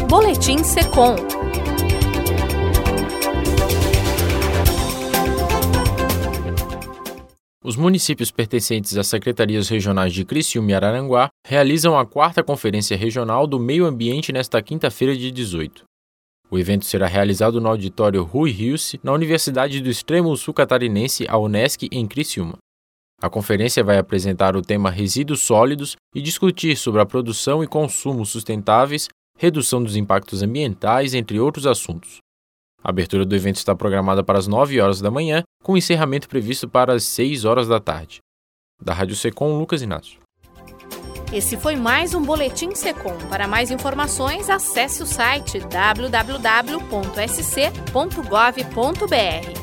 Boletim Secom. Os municípios pertencentes às secretarias regionais de Criciúma e Araranguá realizam a 4ª Conferência Regional do Meio Ambiente nesta quinta-feira, dia 18. O evento será realizado no auditório Rui Hilse, na Universidade do Extremo Sul Catarinense, a Unesc, em Criciúma. A conferência vai apresentar o tema Resíduos Sólidos e discutir sobre a produção e consumo sustentáveis, redução dos impactos ambientais, entre outros assuntos. A abertura do evento está programada para as 9 horas da manhã, com encerramento previsto para as 6 horas da tarde. Da Rádio Secom, Lucas Inácio. Esse foi mais um Boletim Secom. Para mais informações, acesse o site www.sc.gov.br.